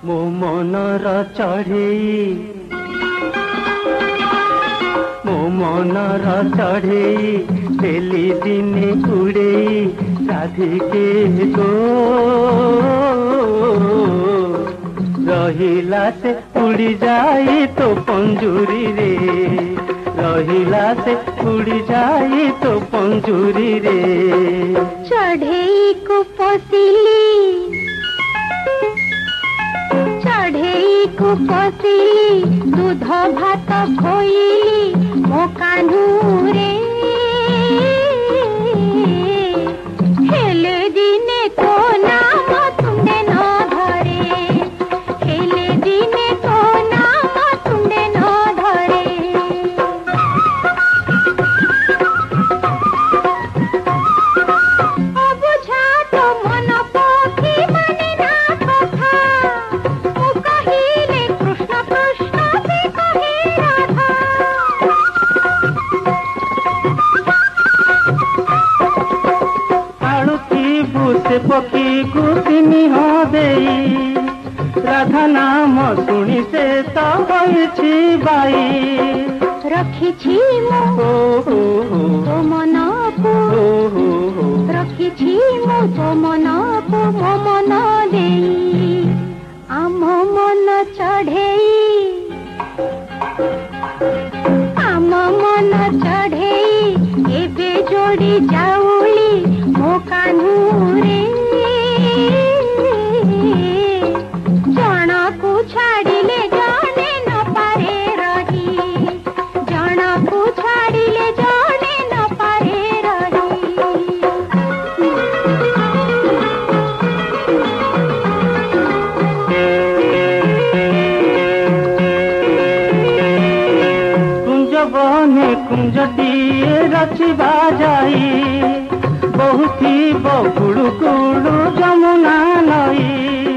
मो मनर चढ़ेई मो मनर चढ़ेई डेली दिने उड़ेई राधिके गो रहिला से उड़ी जाई तो पंजुरी रे रहिला से उड़ी जाई तो पंजुरी रे चढ़ेई को पसिली दूध भात खोइली मो कान्हूरे हेले दिने तो नाम तुंडे न धरे हेले दिने तो नाम तुंडे न धरे अबुझा तो मन पखी माने ना कथा से पक्षी गुसिनी हो देई राधा नाम सुनी से तो होइछि बाई रखिछि मो तो मनपु रखिछि मो तो मनपु मो मन देई आम मन चढ़ेई आम मन चढ़ेई एबे जोड़ी जाऊली मो कान्हूरे जणकु छाड़िले जणे न पारे रही जणकु छाड़िले जणे न पारे रही कुंज बने कुंजटिए रचिबा जाई बहुथी बहुड़ू कुड़ू जमुना नई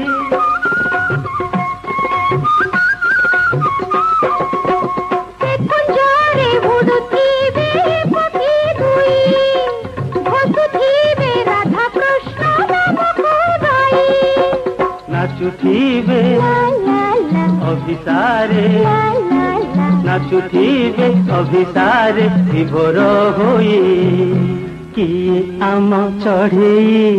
कुंजरे उड़ुथिबे पक्षी दुई घोषुथिबे राधा कृष्ण बाबू दाई नाचुथिबे अभिसारे नाचुथिबे अभिसारे विभोर होई किए आम चढ़ेई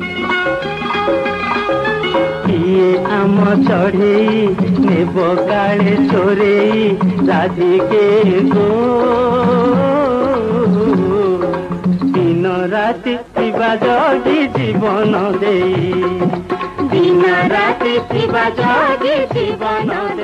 किए आम चढ़ेई नेब काले चोरेई राधिके गो दिन राति पिबा जगी जीवन देई दिन राति पिबा जगी जीवन